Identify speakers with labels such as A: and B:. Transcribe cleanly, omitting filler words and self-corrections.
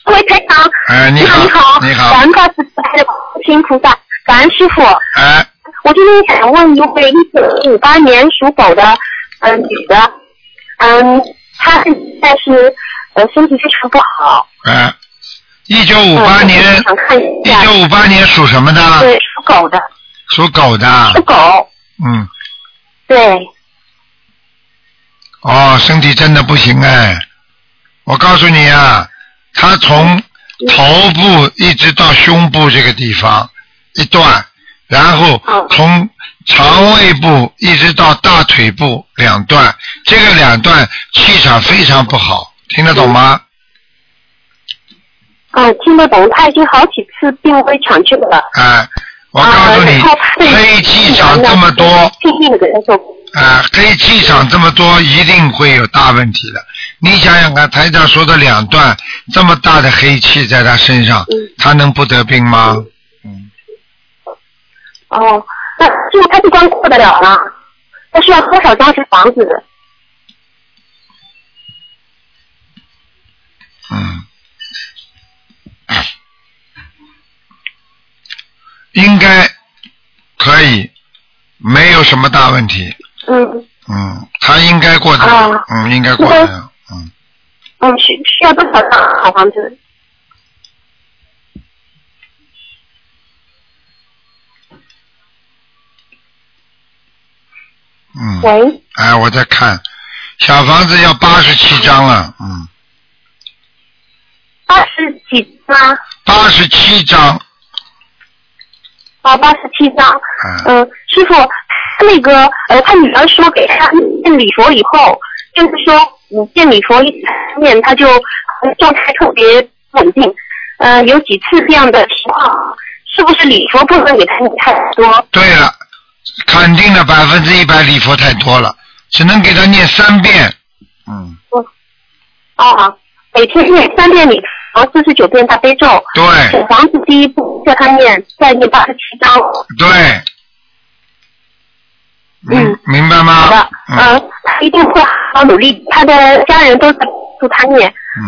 A: 各位台长，
B: 你好，
A: 你好，
B: 你好，
A: 感恩大慈大悲的观世音菩萨，感恩师傅。我今天想问一位1958年属狗的女的，她现在是身体非常不好。
B: 1958年，1958年属什么的？
A: 对，属狗的。
B: 属狗的。
A: 属狗。
B: 嗯。
A: 对。
B: 哦，身体真的不行哎！我告诉你啊，他从头部一直到胸部这个地方一段，然后从肠胃部一直到大腿部两段，这个两段气场非常不好，听得懂吗？
A: 听得懂，他已经好几次病危抢救了。
B: 我告诉你，黑气场这么多，
A: 拼命的给他做。
B: 黑气场这么多，一定会有大问题的。你想想看，台长说的两段这么大的黑气在他身上，他能不得病吗？
A: 那这个他就光过得了了，他需要多少张是房子？
B: 应该可以，没有什么大问题。他应该过得了，应该过得了。
A: 需要多少张好房子？喂。
B: 我在看，小房子要87张了
A: 80几张
B: ？87张。
A: 87张。师傅，那个他女儿说给他念礼佛以后，就是说你念礼佛一念，他就状态特别稳定。有几次这样的情况，是不是礼佛不能给他念太多？
B: 对了，肯定的100%礼佛太多了，只能给他念3遍。
A: 每天念3遍礼佛，49遍大悲咒。
B: 对。
A: 小房子第一步叫他念，再念87章。
B: 对。明白吗？
A: 好的。他一定会好好努力，他的家人都在帮助他念。